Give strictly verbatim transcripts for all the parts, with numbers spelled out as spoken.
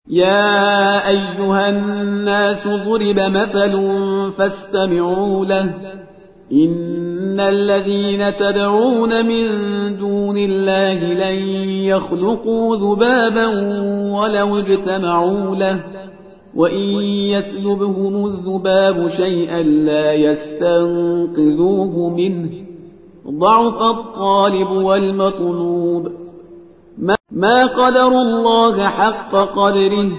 يا أيها الناس ضرب مثل فاستمعوا له إن الذين تدعون من دون الله لن يخلقوا ذبابا ولو اجتمعوا له وإن يسلبهم الذباب شيئا لا يستنقذوه منه ضعف الطالب والمطلوب ما قدر الله حق قدره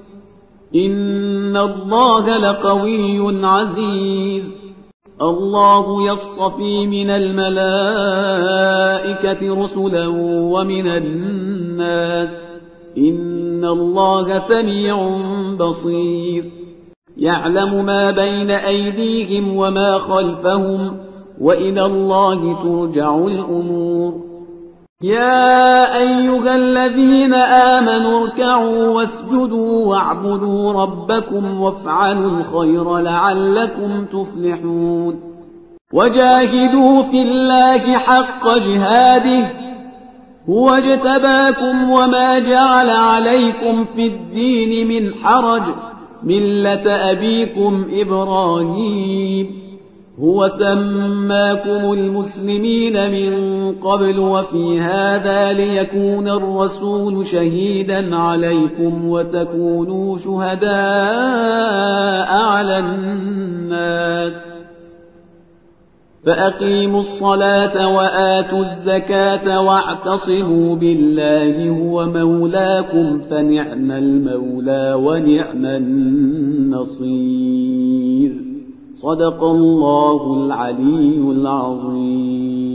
إن الله لقوي عزيز الله يصطفي من الملائكة رسلا ومن الناس إن الله سميع بصير يعلم ما بين أيديهم وما خلفهم وإلى الله ترجع الأمور يا أيها الذين آمنوا اركعوا واسجدوا واعبدوا ربكم وافعلوا الخير لعلكم تفلحون وجاهدوا في الله حق جهاده هو اجتباكم وما جعل عليكم في الدين من حرج ملة أبيكم إبراهيم هو سماكم المسلمين من قبل وفي هذا ليكون الرسول شهيدا عليكم وتكونوا شهداء على الناس فأقيموا الصلاة وآتوا الزكاة واعتصموا بالله هو مولاكم فنعم المولى ونعم النصير صدق الله العلي العظيم.